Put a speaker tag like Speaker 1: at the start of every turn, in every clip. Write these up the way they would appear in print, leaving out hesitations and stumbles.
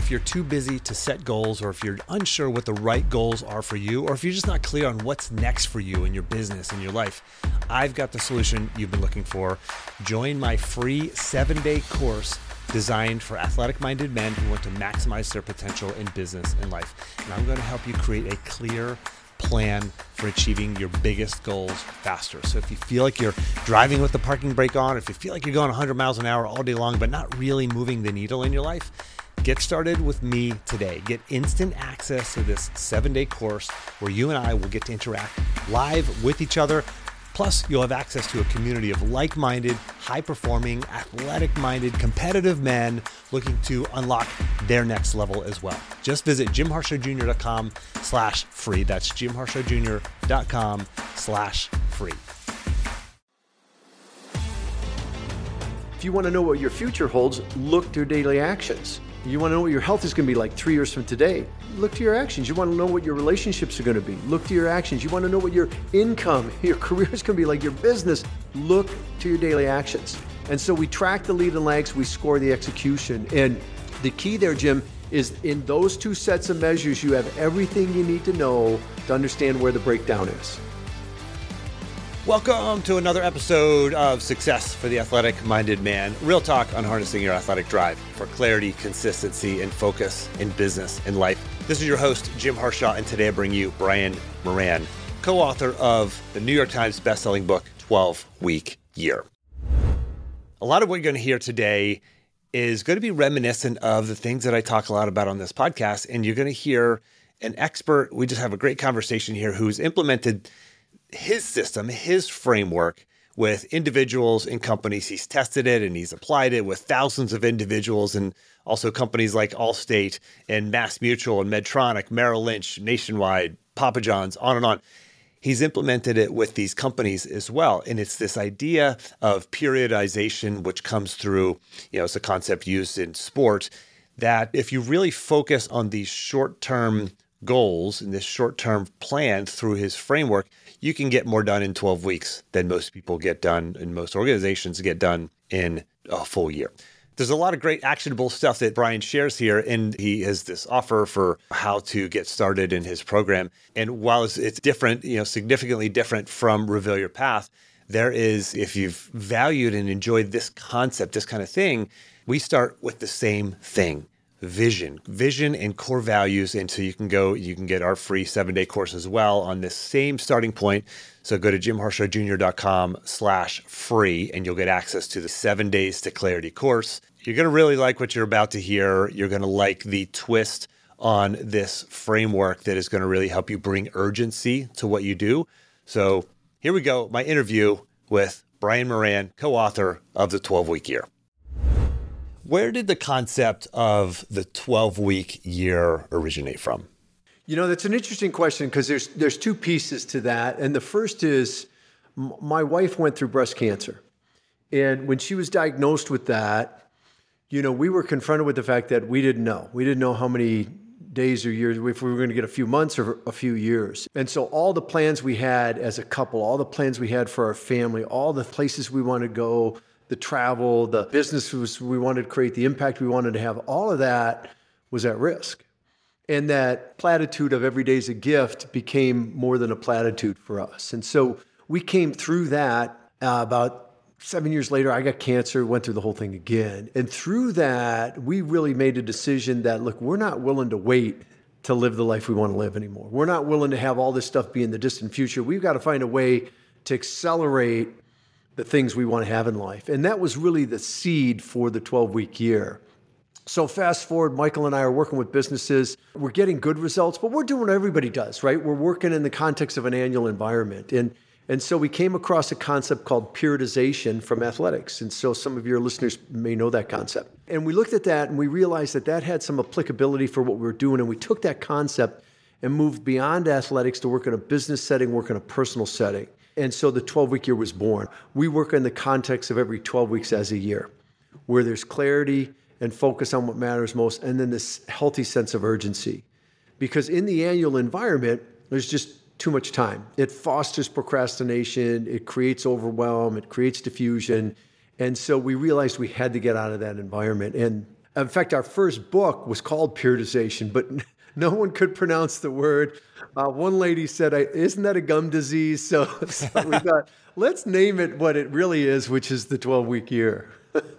Speaker 1: if you're too busy to set goals, or if you're unsure what the right goals are for you, or if you're just not clear on what's next for you in your business and your life, I've got the solution you've been looking for. Join my free 7-day course designed for athletic-minded men who want to maximize their potential in business and life. And I'm going to help you create a clear plan for achieving your biggest goals faster. So if you feel like you're driving with the parking brake on, if you feel like you're going 100 miles an hour all day long, but not really moving the needle in your life, get started with me today. Get instant access to this 7-day course where you and I will get to interact live with each other. Plus, you'll have access to a community of like-minded, high-performing, athletic-minded, competitive men looking to unlock their next level as well. Just visit jimharshawjr.com/free. That's jimharshawjr.com/free.
Speaker 2: If you want to know what your future holds, look to your daily actions. You want to know what your health is going to be like 3 years from today, look to your actions. You want to know what your relationships are going to be, look to your actions. You want to know what your income, your career is going to be like, your business, look to your daily actions. And so we track the lead and lags, we score the execution. And the key there, Jim, is in those two sets of measures, you have everything you need to know to understand where the breakdown is.
Speaker 1: Welcome to another episode of Success for the Athletic-Minded Man. Real talk on harnessing your athletic drive for clarity, consistency, and focus in business and life. This is your host, Jim Harshaw, and today I bring you Brian Moran, co-author of the New York Times bestselling book, 12-Week Year. A lot of what you're going to hear today is going to be reminiscent of the things that I talk a lot about on this podcast, and you're going to hear an expert. We just have a great conversation here who's implemented his system, his framework with individuals and companies. He's tested it and he's applied it with thousands of individuals and also companies like Allstate and MassMutual and Medtronic, Merrill Lynch, Nationwide, Papa John's, on and on. He's implemented it with these companies as well. And it's this idea of periodization, which comes through, it's a concept used in sport, that if you really focus on these short-term goals and this short-term plan through his framework, you can get more done in 12 weeks than most people get done and most organizations get done in a full year. There's a lot of great actionable stuff that Brian shares here, and he has this offer for how to get started in his program. And while it's different, significantly different from Reveal Your Path, there is, if you've valued and enjoyed this concept, this kind of thing, we start with the same thing. Vision and core values. And so you can get our free 7-day course as well on this same starting point. So go to jimharshawjr.com/free and you'll get access to the 7 days to clarity course. You're going to really like what you're about to hear. You're going to like the twist on this framework that is going to really help you bring urgency to what you do. So here we go. My interview with Brian Moran, co-author of the 12-Week Year. Where did the concept of the 12-week year originate from?
Speaker 2: That's an interesting question because there's two pieces to that. And the first is my wife went through breast cancer. And when she was diagnosed with that, we were confronted with the fact that we didn't know. We didn't know how many days or years, if we were going to get a few months or a few years. And so all the plans we had as a couple, all the plans we had for our family, all the places we wanted to go, the travel, the businesses we wanted to create, the impact we wanted to have, all of that was at risk. And that platitude of every day's a gift became more than a platitude for us. And so we came through that. About 7 years later, I got cancer, went through the whole thing again. And through that, we really made a decision that, look, we're not willing to wait to live the life we want to live anymore. We're not willing to have all this stuff be in the distant future. We've got to find a way to accelerate the things we want to have in life. And that was really the seed for the 12-week year. So fast forward, Michael and I are working with businesses. We're getting good results, but we're doing what everybody does, right? We're working in the context of an annual environment. And so we came across a concept called periodization from athletics. And so some of your listeners may know that concept. And we looked at that and we realized that that had some applicability for what we were doing. And we took that concept and moved beyond athletics to work in a business setting, work in a personal setting. And so the 12-week year was born. We work in the context of every 12 weeks as a year, where there's clarity and focus on what matters most, and then this healthy sense of urgency. Because in the annual environment, there's just too much time. It fosters procrastination, it creates overwhelm, it creates diffusion. And so we realized we had to get out of that environment. And In fact, our first book was called Periodization, but no one could pronounce the word. One lady said, isn't that a gum disease? So we thought, let's name it what it really is, which is the 12-week year.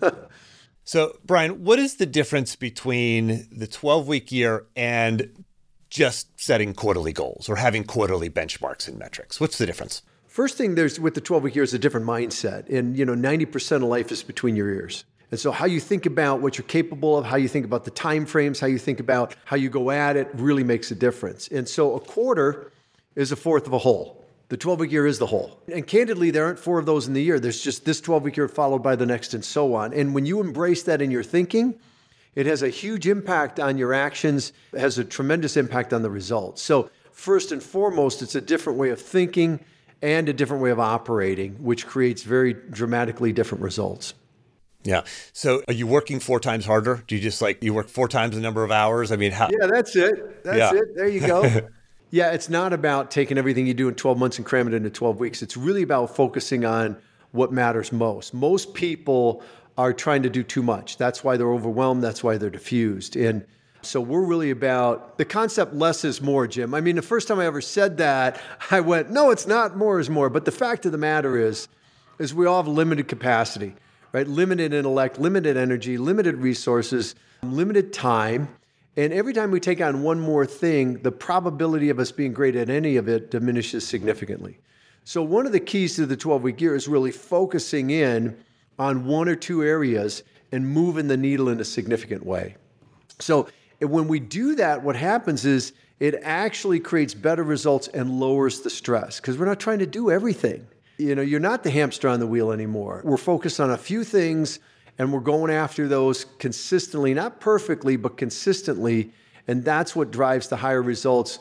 Speaker 1: So, Brian, what is the difference between the 12-week year and just setting quarterly goals or having quarterly benchmarks and metrics? What's the difference?
Speaker 2: First thing, with the 12-week year is a different mindset. And, 90% of life is between your ears. And so how you think about what you're capable of, how you think about the time frames, how you think about how you go at it really makes a difference. And so a quarter is a fourth of a whole. The 12-week year is the whole. And candidly, there aren't 4 of those in the year. There's just this 12-week year followed by the next and so on. And when you embrace that in your thinking, it has a huge impact on your actions. It has a tremendous impact on the results. So first and foremost, it's a different way of thinking and a different way of operating, which creates very dramatically different results.
Speaker 1: Yeah. So are you working 4 times harder? Do you just you work 4 times the number of hours? I mean, how?
Speaker 2: Yeah, that's it. That's it. There you go. Yeah, it's not about taking everything you do in 12 months and cramming it into 12 weeks. It's really about focusing on what matters most. Most people are trying to do too much. That's why they're overwhelmed. That's why they're diffused. And so we're really about the concept less is more, Jim. I mean, the first time I ever said that, I went, no, it's not more is more. But the fact of the matter is we all have limited capacity. Right? Limited intellect, limited energy, limited resources, limited time. And every time we take on one more thing, the probability of us being great at any of it diminishes significantly. So one of the keys to the 12-week year is really focusing in on 1 or 2 areas and moving the needle in a significant way. So when we do that, what happens is it actually creates better results and lowers the stress because we're not trying to do everything. You're not the hamster on the wheel anymore. We're focused on a few things and we're going after those consistently, not perfectly, but consistently. And that's what drives the higher results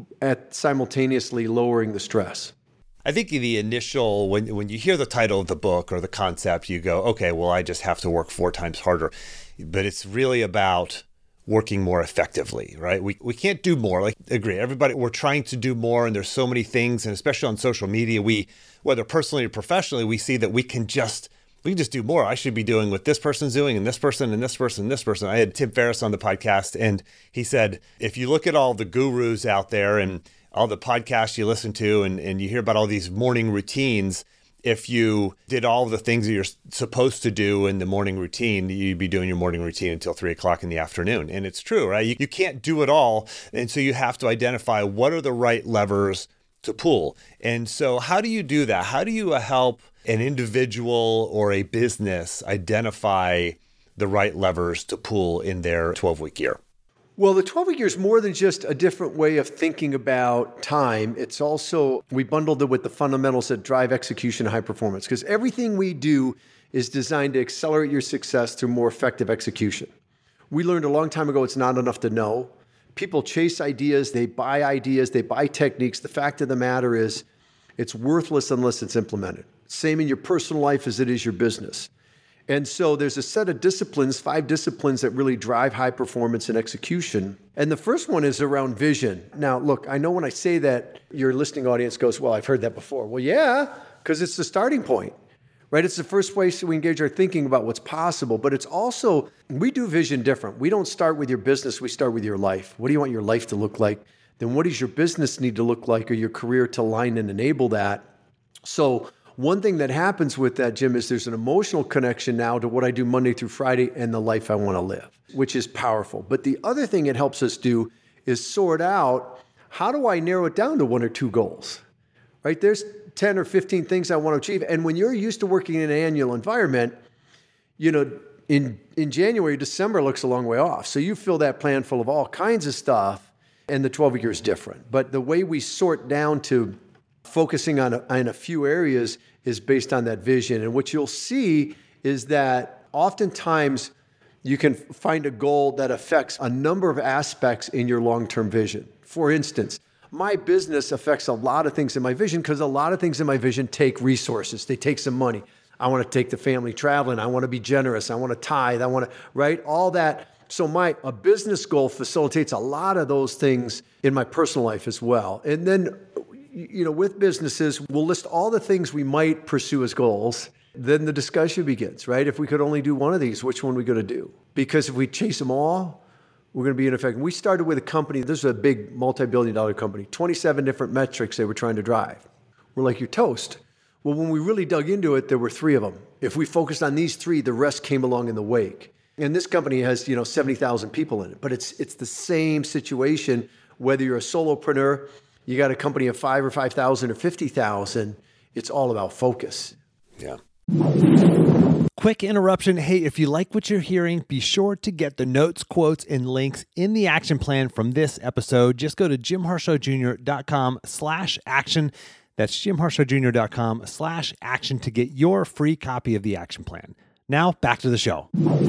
Speaker 2: at simultaneously lowering the stress.
Speaker 1: I think the initial, when you hear the title of the book or the concept, you go, okay, well, I just have to work 4 times harder. But it's really about working more effectively, right? We can't do more. Agree. Everybody, we're trying to do more, and there's so many things, and especially on social media, whether personally or professionally, we see that we can just do more. I should be doing what this person's doing, and this person, and this person, and this person. I had Tim Ferriss on the podcast, and he said, if you look at all the gurus out there and all the podcasts you listen to, and you hear about all these morning routines, if you did all the things that you're supposed to do in the morning routine, you'd be doing your morning routine until 3 o'clock in the afternoon. And it's true, right? You can't do it all. And so you have to identify what are the right levers to pull. And so how do you do that? How do you help an individual or a business identify the right levers to pull in their 12-week year?
Speaker 2: Well, the 12-week year is more than just a different way of thinking about time. It's also, we bundled it with the fundamentals that drive execution and high performance, because everything we do is designed to accelerate your success through more effective execution. We learned a long time ago it's not enough to know. People chase ideas, they buy techniques. The fact of the matter is it's worthless unless it's implemented. Same in your personal life as it is your business. And so there's a set of disciplines, 5 disciplines that really drive high performance and execution. And the first one is around vision. Now, look, I know when I say that, your listening audience goes, well, I've heard that before. Well, yeah, because it's the starting point, right? It's the first place we engage our thinking about what's possible. But it's also, we do vision different. We don't start with your business, we start with your life. What do you want your life to look like? Then what does your business need to look like or your career to align and enable that? So one thing that happens with that, Jim, is there's an emotional connection now to what I do Monday through Friday and the life I want to live, which is powerful. But the other thing it helps us do is sort out, how do I narrow it down to 1 or 2 goals, right? There's 10 or 15 things I want to achieve. And when you're used to working in an annual environment, in January, December looks a long way off. So you fill that plan full of all kinds of stuff, and the 12-week year is different. But the way we sort down to focusing on a few areas is based on that vision. And what you'll see is that oftentimes you can find a goal that affects a number of aspects in your long-term vision. For instance, my business affects a lot of things in my vision because a lot of things in my vision take resources. They take some money. I want to take the family traveling. I want to be generous. I want to tithe. I want to, right? All that. So a business goal facilitates a lot of those things in my personal life as well. And then with businesses, we'll list all the things we might pursue as goals. then the discussion begins, right? If we could only do one of these, which one are we going to do? Because if we chase them all, we're going to be ineffective. We started with a company, this is a big multi-billion-dollar company, 27 different metrics they were trying to drive. We're like, you're toast. Well, when we really dug into it, there were 3 of them. If we focused on these 3, the rest came along in the wake. And this company has, 70,000 people in it, but it's the same situation, whether you're a solopreneur, you got a company of 5 or 5,000 or 50,000, it's all about focus.
Speaker 1: Yeah. Quick interruption. Hey, if you like what you're hearing, be sure to get the notes, quotes, and links in the action plan from this episode. Just go to jimharshawjr.com/action. That's jimharshawjr.com/action to get your free copy of the action plan. Now, back to the show.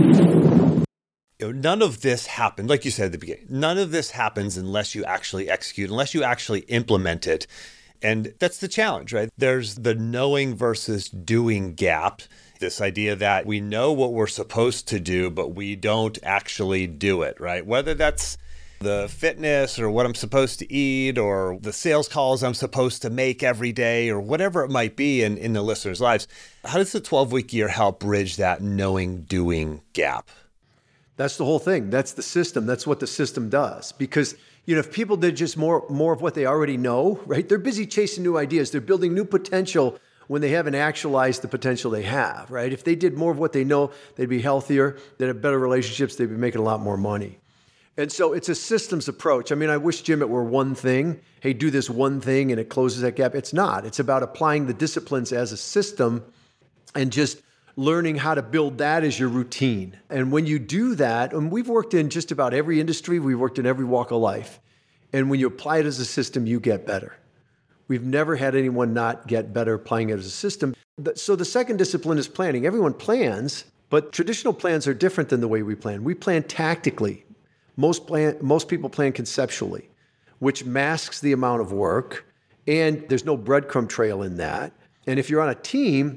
Speaker 1: None of this happened, like you said at the beginning, none of this happens unless you actually execute, unless you actually implement it. And that's the challenge, right? There's the knowing versus doing gap. This idea that we know what we're supposed to do, but we don't actually do it, right? Whether that's the fitness or what I'm supposed to eat or the sales calls I'm supposed to make every day or whatever it might be in the listeners' lives. How does the 12-week year help bridge that knowing-doing gap?
Speaker 2: That's the whole thing. That's the system. That's what the system does. Because, if people did just more of what they already know, right? They're busy chasing new ideas. They're building new potential when they haven't actualized the potential they have, right? If they did more of what they know, they'd be healthier, they'd have better relationships, they'd be making a lot more money. And so it's a systems approach. I mean, I wish, Jim, it were one thing. Hey, do this one thing and it closes that gap. It's not. It's about applying the disciplines as a system and just learning how to build that as your routine. And when you do that, and we've worked in just about every industry, we've worked in every walk of life. And when you apply it as a system, you get better. We've never had anyone not get better applying it as a system. So the second discipline is planning. Everyone plans, but traditional plans are different than the way we plan. We plan tactically. Most people plan conceptually, which masks the amount of work, and there's no breadcrumb trail in that. And if you're on a team,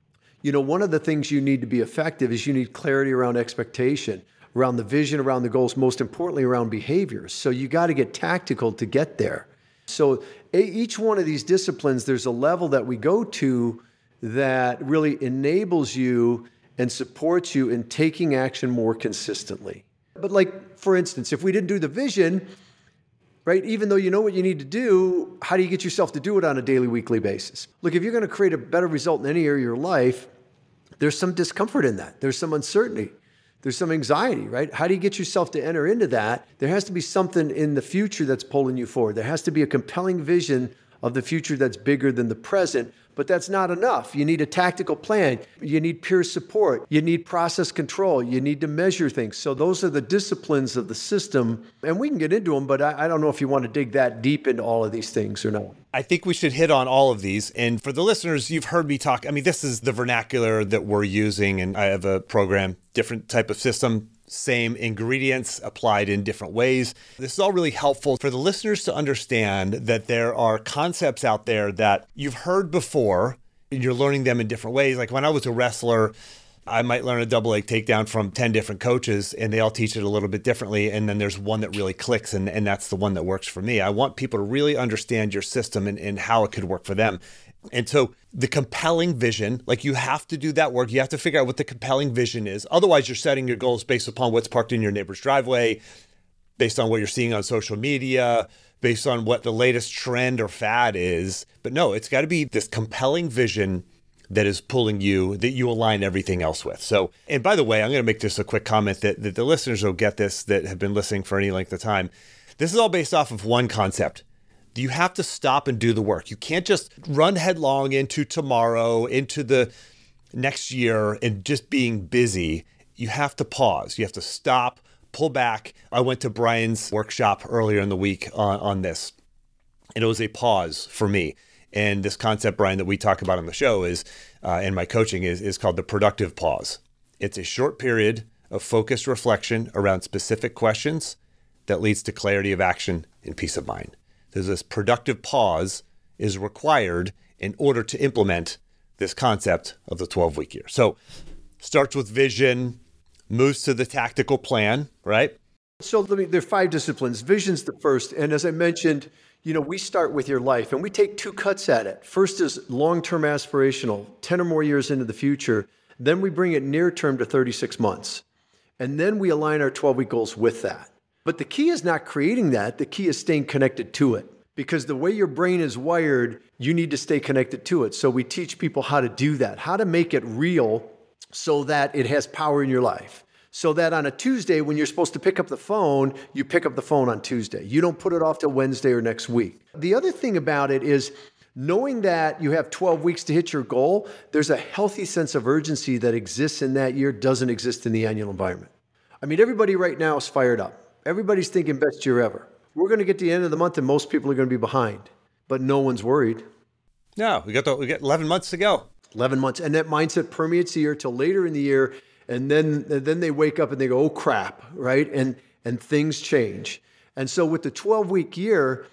Speaker 2: one of the things you need to be effective is you need clarity around expectation, around the vision, around the goals, most importantly around behaviors. So you got to get tactical to get there. So each one of these disciplines, there's a level that we go to that really enables you and supports you in taking action more consistently. But like, for instance, if we didn't do the vision, right, even though you know what you need to do, how do you get yourself to do it on a daily, weekly basis? Look, if you're going to create a better result in any area of your life, there's some discomfort in that. There's some uncertainty. There's some anxiety, right? How do you get yourself to enter into that? There has to be something in the future that's pulling you forward. There has to be a compelling vision of the future that's bigger than the present, but that's not enough. You need a tactical plan. You need peer support. You need process control. You need to measure things. So those are the disciplines of the system, and we can get into them, but I don't know if you want to dig that deep into all of these things or not.
Speaker 1: I think we should hit on all of these. And for the listeners, you've heard me talk. I mean, this is the vernacular that we're using, and I have a program, different type of system, same ingredients applied in different ways. This is all really helpful for the listeners to understand that there are concepts out there that you've heard before, and you're learning them in different ways. Like when I was a wrestler, I might learn a double leg takedown from 10 different coaches, and they all teach it a little bit differently. And then there's one that really clicks, and that's the one that works for me. I want people to really understand your system and how it could work for them. And so the compelling vision, like you have to do that work. You have to figure out what the compelling vision is. Otherwise, you're setting your goals based upon what's parked in your neighbor's driveway, based on what you're seeing on social media, based on what the latest trend or fad is. But no, it's got to be this compelling vision that is pulling you, that you align everything else with. So, and by the way, I'm going to make just a quick comment that the listeners will get this that have been listening for any length of time. This is all based off of one concept. You have to stop and do the work. You can't just run headlong into tomorrow, into the next year and just being busy. You have to pause. You have to stop, pull back. I went to Brian's workshop earlier in the week on this, and it was a pause for me. And this concept, Brian, that we talk about on the show is, in my coaching is called the productive pause. It's a short period of focused reflection around specific questions that leads to clarity of action and peace of mind. There's this productive pause is required in order to implement this concept of the 12-week year. So starts with vision, moves to the tactical plan, right?
Speaker 2: So there are 5 disciplines. Vision's the first. And as I mentioned, we start with your life and we take 2 cuts at it. First is long-term aspirational, 10 or more years into the future. Then we bring it near term to 36 months. And then we align our 12-week goals with that. But the key is not creating that. The key is staying connected to it. Because the way your brain is wired, you need to stay connected to it. So we teach people how to do that, how to make it real so that it has power in your life. So that on a Tuesday, when you're supposed to pick up the phone, you pick up the phone on Tuesday. You don't put it off till Wednesday or next week. The other thing about it is knowing that you have 12 weeks to hit your goal, there's a healthy sense of urgency that exists in that year, doesn't exist in the annual environment. I mean, everybody right now is fired up. Everybody's thinking best year ever. We're going to get to the end of the month and most people are going to be behind, but no one's worried.
Speaker 1: No, we got 11 months to go.
Speaker 2: 11 months. And that mindset permeates the year till later in the year. And then they wake up and they go, oh crap, right? And things change. And so with the 12-week year,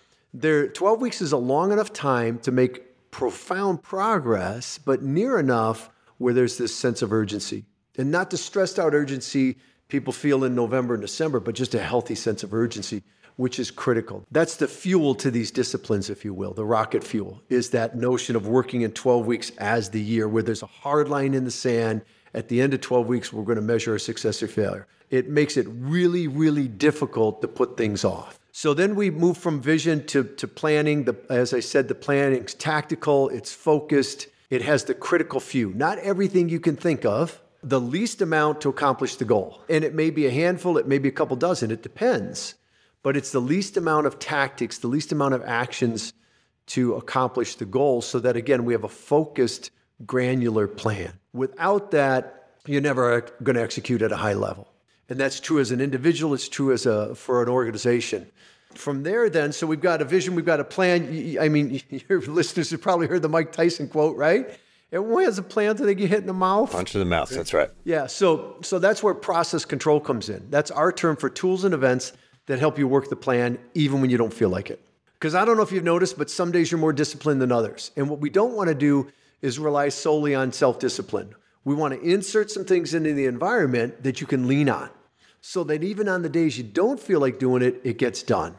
Speaker 2: 12 weeks is a long enough time to make profound progress, but near enough where there's this sense of urgency. And not the stressed out urgency people feel in November and December, but just a healthy sense of urgency, which is critical. That's the fuel to these disciplines, if you will. The rocket fuel is that notion of working in 12 weeks as the year, where there's a hard line in the sand. At the end of 12 weeks, we're going to measure our success or failure. It makes it really, really difficult to put things off. So then we move from vision to planning. As I said, the planning's tactical, it's focused, it has the critical few. Not everything you can think of, the least amount to accomplish the goal. And it may be a handful, it may be a couple dozen, it depends. But it's the least amount of tactics, the least amount of actions to accomplish the goal so that, again, we have a focused, granular plan. Without that, you're never going to execute at a high level. And that's true as an individual, it's true for an organization. From there then, so we've got a vision, we've got a plan. I mean, your listeners have probably heard the Mike Tyson quote, right? Everyone has a plan until they get hit in the mouth.
Speaker 1: Punch in the mouth, that's right.
Speaker 2: Yeah, so that's where process control comes in. That's our term for tools and events that help you work the plan even when you don't feel like it. Because I don't know if you've noticed, but some days you're more disciplined than others. And what we don't want to do is rely solely on self-discipline. We want to insert some things into the environment that you can lean on so that even on the days you don't feel like doing it, it gets done.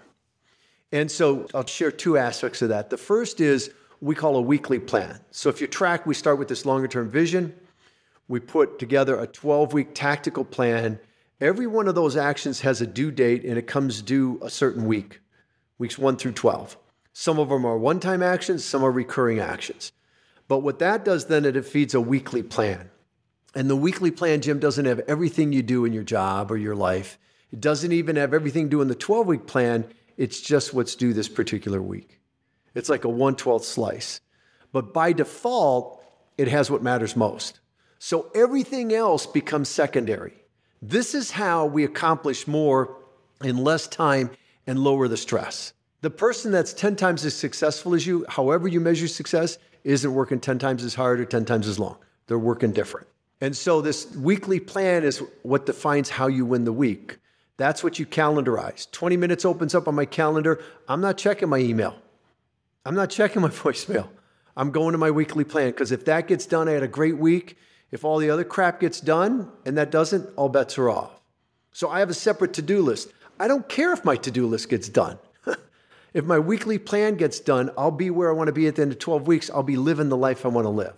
Speaker 2: And so I'll share 2 aspects of that. The first is we call a weekly plan. So if you track, we start with this longer term vision. We put together a 12-week tactical plan. Every one of those actions has a due date and it comes due a certain week, weeks 1 through 12. Some of them are one-time actions, some are recurring actions. But what that does then is it feeds a weekly plan. And the weekly plan, Jim, doesn't have everything you do in your job or your life. It doesn't even have everything due in the 12-week plan. It's just what's due this particular week. It's like a 1/12 slice. But by default, it has what matters most. So everything else becomes secondary. This is how we accomplish more in less time and lower the stress. The person that's 10 times as successful as you, however you measure success, isn't working 10 times as hard or 10 times as long. They're working different. And so this weekly plan is what defines how you win the week. That's what you calendarize. 20 minutes opens up on my calendar. I'm not checking my email. I'm not checking my voicemail. I'm going to my weekly plan because if that gets done, I had a great week. If all the other crap gets done and that doesn't, all bets are off. So I have a separate to-do list. I don't care if my to-do list gets done. If my weekly plan gets done, I'll be where I want to be at the end of 12 weeks. I'll be living the life I want to live.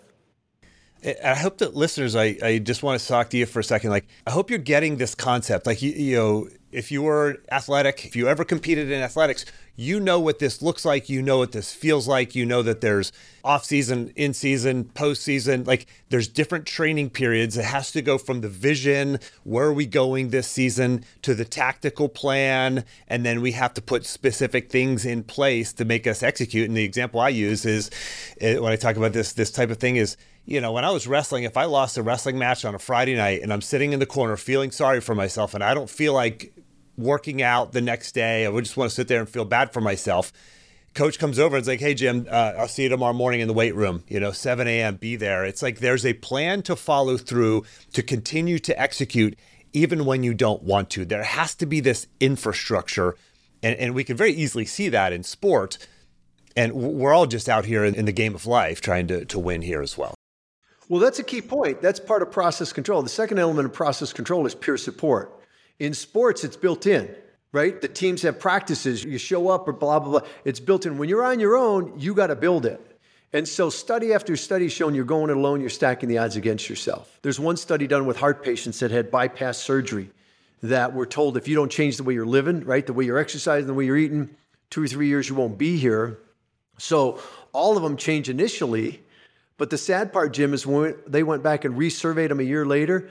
Speaker 1: I hope that listeners, I just want to talk to you for a second. Like, I hope you're getting this concept. Like, you know, if you were athletic, if you ever competed in athletics, you know what this looks like. You know what this feels like. You know that there's off season, in season, post season. Like, there's different training periods. It has to go from the vision, where are we going this season, to the tactical plan. And then we have to put specific things in place to make us execute. And the example I use is when I talk about this type of thing is, you know, when I was wrestling, if I lost a wrestling match on a Friday night and I'm sitting in the corner feeling sorry for myself and I don't feel like working out the next day, I would just want to sit there and feel bad for myself. Coach comes over and is like, hey, Jim, I'll see you tomorrow morning in the weight room, 7 a.m., be there. It's like there's a plan to follow through to continue to execute even when you don't want to. There has to be this infrastructure, and we can very easily see that in sport. And we're all just out here in the game of life trying to win here as well.
Speaker 2: Well, that's a key point. That's part of process control. The second element of process control is peer support. In sports, it's built in, right? The teams have practices, you show up or blah, blah, blah. It's built in. When you're on your own, you got to build it. And so study after study showing you're going it alone, you're stacking the odds against yourself. There's one study done with heart patients that had bypass surgery that were told if you don't change the way you're living, right, the way you're exercising, the way you're eating, 2 or 3 years you won't be here. So all of them changed initially. But the sad part, Jim, is when they went back and resurveyed them a year later,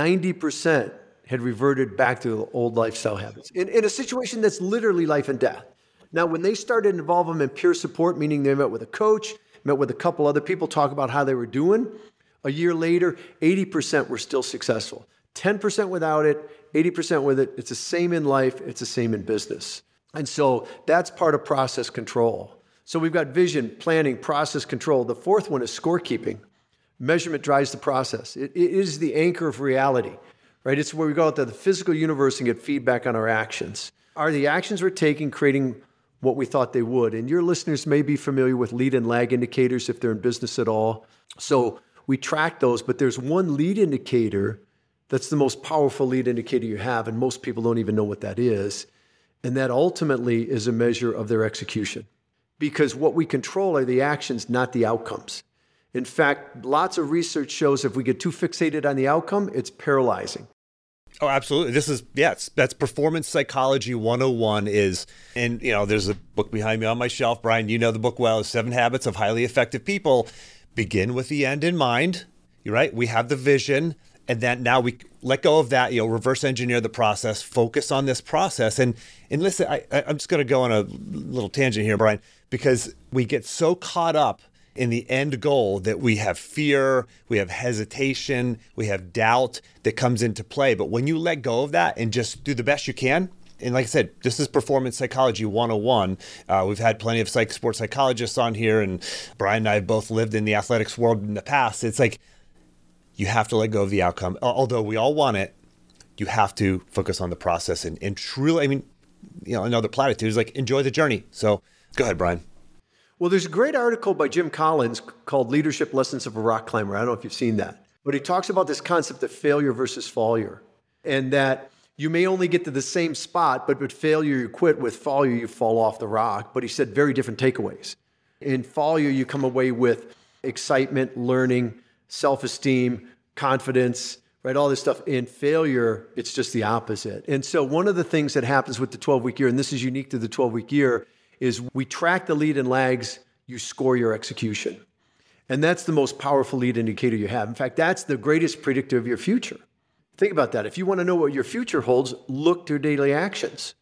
Speaker 2: 90% had reverted back to the old lifestyle habits in a situation that's literally life and death. Now, when they started to involve them in peer support, meaning they met with a coach, met with a couple other people, talk about how they were doing, a year later, 80% were still successful. 10% without it, 80% with it. It's the same in life. It's the same in business. And so that's part of process control. So we've got vision, planning, process control. The fourth one is scorekeeping. Measurement drives the process. It is the anchor of reality, right? It's where we go out to the physical universe and get feedback on our actions. Are the actions we're taking creating what we thought they would? And your listeners may be familiar with lead and lag indicators if they're in business at all. So we track those, but there's one lead indicator that's the most powerful lead indicator you have, and most people don't even know what that is. And that ultimately is a measure of their execution. Because what we control are the actions, not the outcomes. In fact, lots of research shows if we get too fixated on the outcome, it's paralyzing.
Speaker 1: Oh, absolutely. That's Performance Psychology 101 and there's a book behind me on my shelf, Brian, you know the book well, 7 Habits of Highly Effective People. Begin with the end in mind. You're right. We have the vision, and then now we let go of that, reverse engineer the process, focus on this process. And listen, I'm just going to go on a little tangent here, Brian, because we get so caught up in the end goal that we have fear, we have hesitation, we have doubt that comes into play. But when you let go of that and just do the best you can, and like I said, this is Performance Psychology 101. We've had plenty of sports psychologists on here, and Brian and I have both lived in the athletics world in the past. It's like you have to let go of the outcome. Although we all want it, you have to focus on the process and truly, another platitude is like, enjoy the journey. So go ahead, Brian.
Speaker 2: Well, there's a great article by Jim Collins called Leadership Lessons of a Rock Climber. I don't know if you've seen that, but he talks about this concept of failure versus failure, and that you may only get to the same spot, but with failure, you quit. With failure, you fall off the rock. But he said very different takeaways. In failure, you come away with excitement, learning, self-esteem, confidence, right? All this stuff. In failure, it's just the opposite. And so one of the things that happens with the 12-week year, and this is unique to the 12-week year, is we track the lead and lags, you score your execution. And that's the most powerful lead indicator you have. In fact, that's the greatest predictor of your future. Think about that. If you want to know what your future holds, look to your daily actions.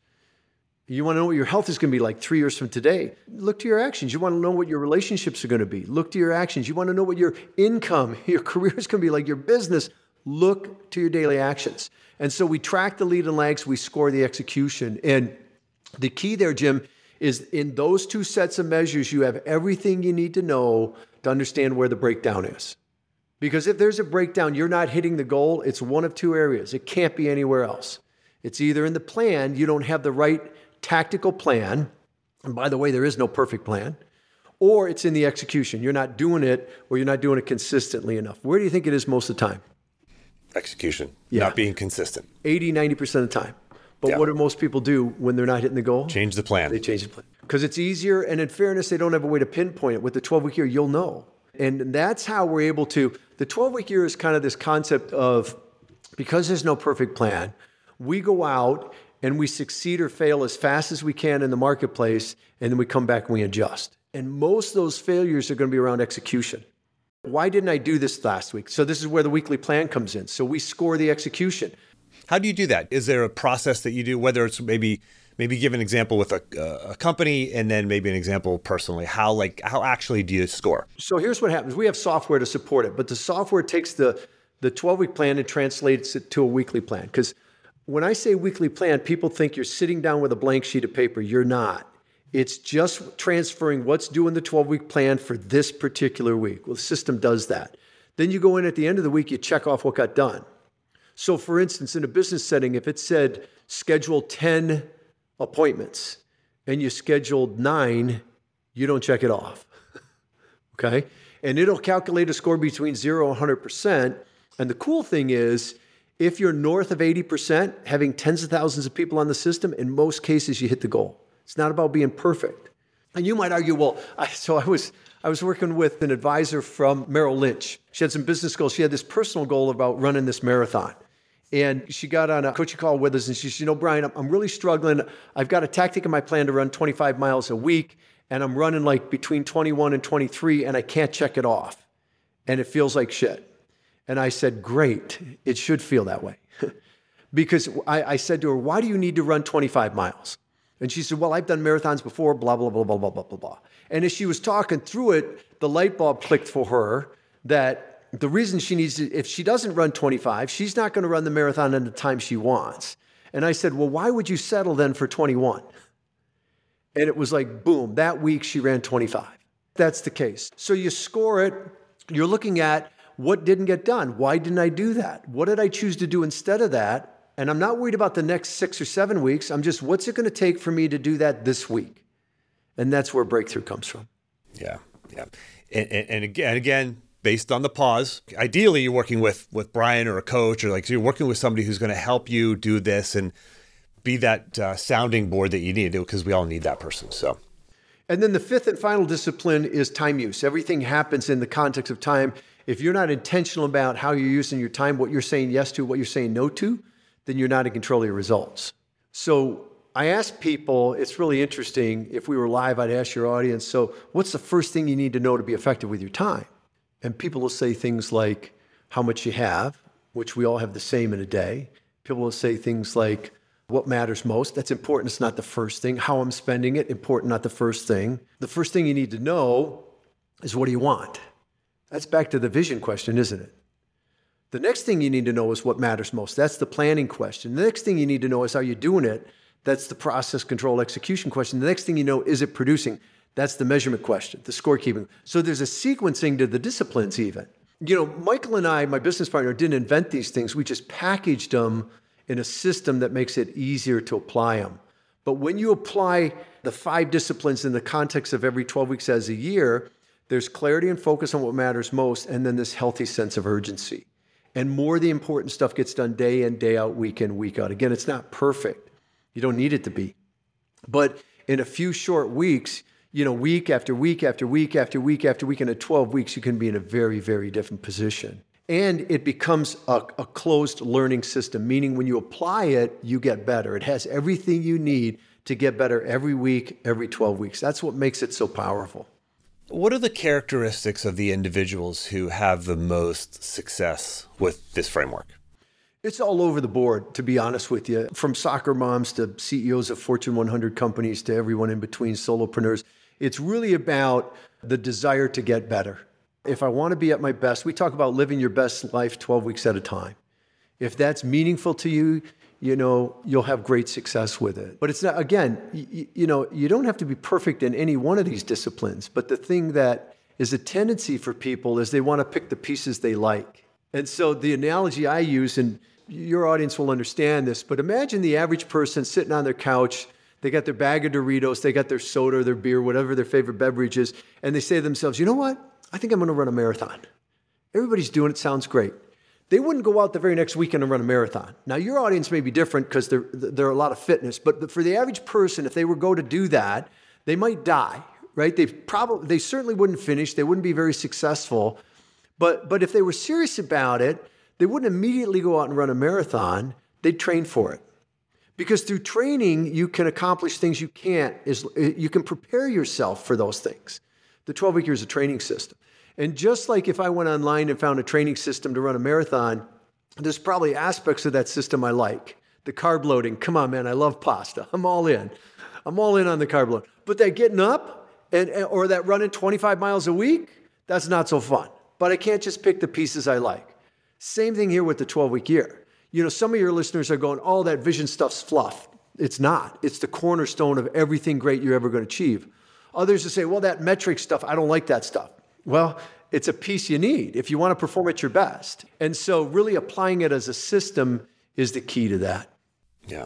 Speaker 2: You want to know what your health is going to be like 3 years from today, look to your actions. You want to know what your relationships are going to be, look to your actions. You want to know what your income, your career is going to be like, your business, look to your daily actions. And so we track the lead and lags, we score the execution. And the key there, Jim, is in those 2 sets of measures, you have everything you need to know to understand where the breakdown is. Because if there's a breakdown, you're not hitting the goal, it's one of 2 areas. It can't be anywhere else. It's either in the plan, you don't have the right tactical plan, and by the way, there is no perfect plan, or it's in the execution. You're not doing it, or you're not doing it consistently enough. Where do you think it is most of the time?
Speaker 1: Execution, not being consistent.
Speaker 2: 80, 90% of the time. But what do most people do when they're not hitting the goal?
Speaker 1: Change the plan.
Speaker 2: They change the plan. Because it's easier, and in fairness, they don't have a way to pinpoint it. With the 12-week year, you'll know. And that's how we're able to, the 12-week year is kind of this concept of, because there's no perfect plan, we go out and we succeed or fail as fast as we can in the marketplace, and then we come back and we adjust. And most of those failures are going to be around execution. Why didn't I do this last week? So this is where the weekly plan comes in. So we score the execution.
Speaker 1: How do you do that? Is there a process that you do, whether it's maybe give an example with a company and then maybe an example personally? How actually do you score?
Speaker 2: So here's what happens. We have software to support it, but the software takes the 12-week plan and translates it to a weekly plan. Because when I say weekly plan, people think you're sitting down with a blank sheet of paper. You're not. It's just transferring what's due in the 12-week plan for this particular week. Well, the system does that. Then you go in at the end of the week, you check off what got done. So for instance, in a business setting, if it said schedule 10 appointments and you scheduled 9, you don't check it off, okay? And it'll calculate a score between 0 and 100%. And the cool thing is If you're north of 80%, having tens of thousands of people on the system, in most cases, you hit the goal. It's not about being perfect. And you might argue, well, I was working with an advisor from Merrill Lynch. She had some business goals. She had this personal goal about running this marathon. And she got on a coaching call with us and she said, Brian, I'm really struggling. I've got a tactic in my plan to run 25 miles a week and I'm running like between 21 and 23 and I can't check it off. And it feels like shit. And I said, great, it should feel that way. Because I said to her, why do you need to run 25 miles? And she said, well, I've done marathons before, blah, blah, blah, blah, blah, blah, blah, blah. And as she was talking through it, the light bulb clicked for her that the reason she needs to, if she doesn't run 25, she's not going to run the marathon in the time she wants. And I said, well, why would you settle then for 21? And it was like, boom, that week she ran 25. That's the case. So you score it. You're looking at what didn't get done. Why didn't I do that? What did I choose to do instead of that? And I'm not worried about the next 6 or 7 weeks. I'm just, what's it going to take for me to do that this week? And that's where breakthrough comes from.
Speaker 1: Yeah. And again, based on the pause, ideally you're working with Brian or a coach or so you're working with somebody who's going to help you do this and be that sounding board that you need, because we all need that person. So,
Speaker 2: and then the fifth and final discipline is time use. Everything happens in the context of time. If you're not intentional about how you're using your time, what you're saying yes to, what you're saying no to, then you're not in control of your results. So I ask people, it's really interesting. If we were live, I'd ask your audience, so what's the first thing you need to know to be effective with your time? And people will say things like how much you have, which we all have the same in a day. People will say things like what matters most. That's important. It's not the first thing. How I'm spending it, important, not the first thing. The first thing you need to know is what do you want? That's back to the vision question, isn't it? The next thing you need to know is what matters most. That's the planning question. The next thing you need to know is how you're doing it. That's the process, control, execution question. The next thing you know, is it producing? That's the measurement question, the scorekeeping. So there's a sequencing to the disciplines even. Michael and I, my business partner, didn't invent these things. We just packaged them in a system that makes it easier to apply them. But when you apply the 5 disciplines in the context of every 12 weeks as a year, there's clarity and focus on what matters most, and then this healthy sense of urgency. And more of the important stuff gets done day in, day out, week in, week out. Again, it's not perfect. You don't need it to be. But in a few short weeks, week after week after week after week after week, and at 12 weeks, you can be in a very, very different position. And it becomes a closed learning system, meaning when you apply it, you get better. It has everything you need to get better every week, every 12 weeks. That's what makes it so powerful.
Speaker 1: What are the characteristics of the individuals who have the most success with this framework?
Speaker 2: It's all over the board, to be honest with you, from soccer moms to CEOs of Fortune 100 companies to everyone in between, solopreneurs. It's really about the desire to get better. If I want to be at my best, we talk about living your best life 12 weeks at a time. If that's meaningful to you, you'll have great success with it. But it's not, again, you don't have to be perfect in any one of these disciplines. But the thing that is a tendency for people is they want to pick the pieces they like. And so the analogy I use, and your audience will understand this, but imagine the average person sitting on their couch. They got their bag of Doritos, they got their soda, their beer, whatever their favorite beverage is, and they say to themselves, you know what? I think I'm going to run a marathon. Everybody's doing it, sounds great. They wouldn't go out the very next weekend and run a marathon. Now, your audience may be different because there are a lot of fitness, but for the average person, if they were go to do that, they might die, right? They certainly wouldn't finish. They wouldn't be very successful. But if they were serious about it, they wouldn't immediately go out and run a marathon. They'd train for it. Because through training, you can accomplish things you can't. You can prepare yourself for those things. The 12-week year is a training system. And just like if I went online and found a training system to run a marathon, there's probably aspects of that system I like. The carb loading, come on, man, I love pasta. I'm all in. I'm all in on the carb load. But that getting up or that running 25 miles a week, that's not so fun. But I can't just pick the pieces I like. Same thing here with the 12-week year. Some of your listeners are going, oh, that vision stuff's fluff. It's not. It's the cornerstone of everything great you're ever going to achieve. Others will say, well, that metric stuff, I don't like that stuff. Well, it's a piece you need if you want to perform at your best. And so really applying it as a system is the key to that.
Speaker 1: Yeah.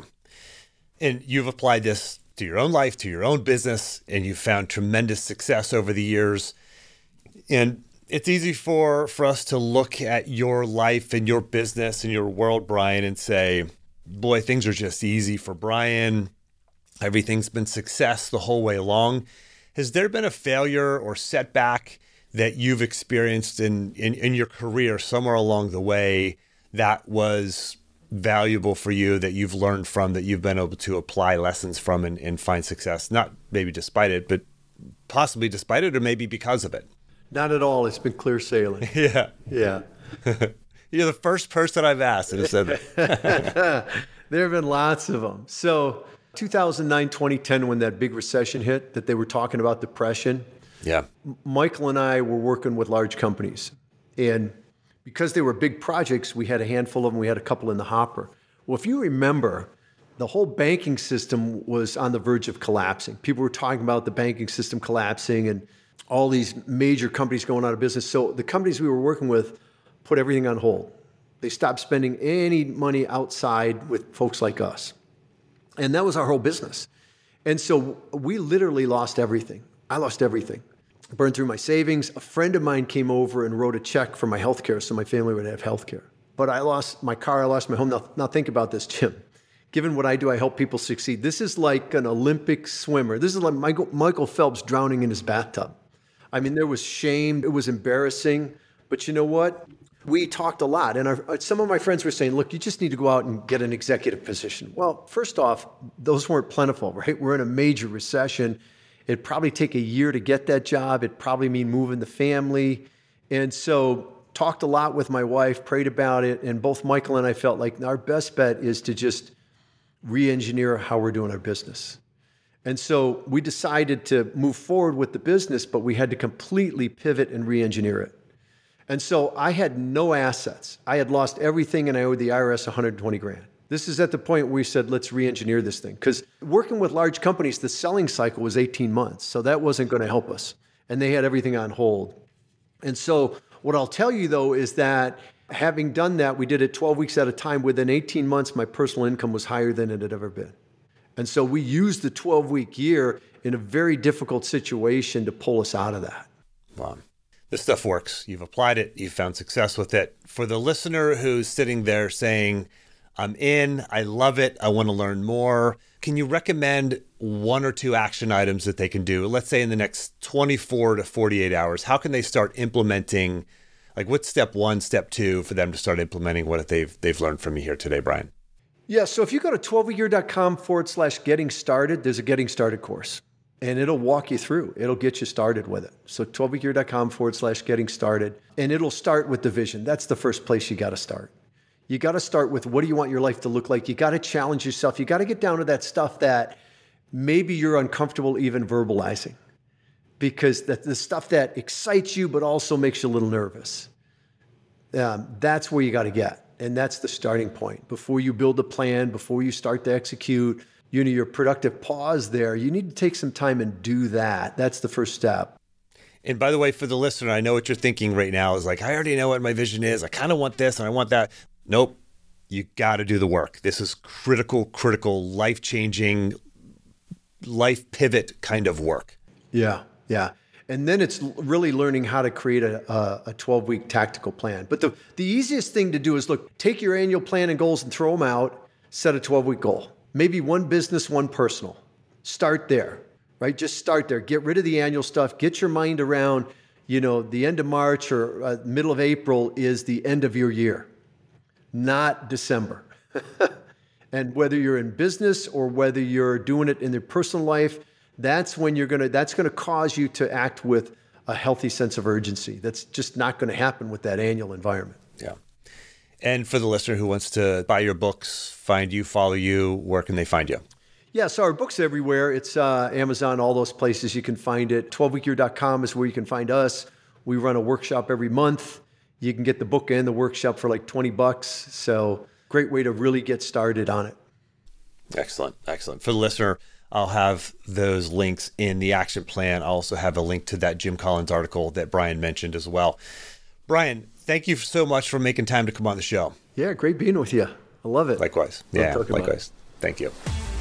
Speaker 1: And you've applied this to your own life, to your own business, and you've found tremendous success over the years. And It's easy for us to look at your life and your business and your world, Brian, and say, boy, things are just easy for Brian. Everything's been success the whole way along. Has there been a failure or setback that you've experienced in your career somewhere along the way that was valuable for you, that you've learned from, that you've been able to apply lessons from and find success? Not maybe despite it, but possibly despite it, or maybe because of it.
Speaker 2: Not at all. It's been clear sailing.
Speaker 1: Yeah.
Speaker 2: Yeah.
Speaker 1: You're the first person I've asked that has said that.
Speaker 2: There have been lots of them. So 2009, 2010, when that big recession hit, that they were talking about depression.
Speaker 1: Yeah.
Speaker 2: Michael and I were working with large companies. And because they were big projects, we had a handful of them. We had a couple in the hopper. Well, if you remember, the whole banking system was on the verge of collapsing. People were talking about the banking system collapsing and all these major companies going out of business. So the companies we were working with put everything on hold. They stopped spending any money outside with folks like us. And that was our whole business. And so we literally lost everything. I lost everything. Burned through my savings. A friend of mine came over and wrote a check for my health care so my family would have health care. But I lost my car, I lost my home. Now think about this, Jim. Given what I do, I help people succeed. This is like an Olympic swimmer. This is like Michael Phelps drowning in his bathtub. I mean, there was shame. It was embarrassing. But you know what? We talked a lot. And some of my friends were saying, look, you just need to go out and get an executive position. Well, first off, those weren't plentiful, right? We're in a major recession. It'd probably take a year to get that job. It'd probably mean moving the family. And so talked a lot with my wife, prayed about it. And both Michael and I felt like our best bet is to just re-engineer how we're doing our business. And so we decided to move forward with the business, but we had to completely pivot and re-engineer it. And so I had no assets. I had lost everything and I owed the IRS 120 grand. This is at the point where we said, let's re-engineer this thing. Because working with large companies, the selling cycle was 18 months. So that wasn't going to help us. And they had everything on hold. And so what I'll tell you, though, is that having done that, we did it 12 weeks at a time. Within 18 months, my personal income was higher than it had ever been. And so we used the 12-week year in a very difficult situation to pull us out of that.
Speaker 1: Wow. This stuff works. You've applied it. You've found success with it. For the listener who's sitting there saying, I'm in, I love it, I want to learn more, can you recommend one or two action items that they can do, let's say in the next 24 to 48 hours? How can they start implementing, like what's step one, step two for them to start implementing what they've learned from you here today, Brian?
Speaker 2: Yeah, so if you go to 12weekyear.com/getting started, there's a getting started course. And it'll walk you through. It'll get you started with it. So 12weekyear.com/getting started. And it'll start with the vision. That's the first place you got to start. You got to start with what do you want your life to look like? You got to challenge yourself. You got to get down to that stuff that maybe you're uncomfortable even verbalizing. Because the stuff that excites you but also makes you a little nervous. That's where you got to get. And that's the starting point. Before you build a plan, before you start to execute, your productive pause there, you need to take some time and do that. That's the first step.
Speaker 1: And by the way, for the listener, I know what you're thinking right now is like, I already know what my vision is. I kind of want this and I want that. Nope. You got to do the work. This is critical, life-changing, life pivot kind of work.
Speaker 2: Yeah. And then it's really learning how to create a 12-week tactical plan. But the easiest thing to do is, look, take your annual plan and goals and throw them out, set a 12-week goal. Maybe one business, one personal. Start there, right? Just start there. Get rid of the annual stuff. Get your mind around, the end of March or middle of April is the end of your year, not December. And whether you're in business or whether you're doing it in your personal life, that's when that's going to cause you to act with a healthy sense of urgency. That's just not going to happen with that annual environment.
Speaker 1: Yeah. And for the listener who wants to buy your books, find you, follow you, where can they find you?
Speaker 2: Yeah, so our book's everywhere. It's Amazon, all those places you can find it. 12weekyear.com is where you can find us. We run a workshop every month. You can get the book and the workshop for like $20. So great way to really get started on it.
Speaker 1: Excellent. For the listener, I'll have those links in the action plan. I'll also have a link to that Jim Collins article that Brian mentioned as well. Brian, thank you so much for making time to come on the show.
Speaker 2: Yeah, great being with you. I love it.
Speaker 1: Likewise. Likewise. Thank you.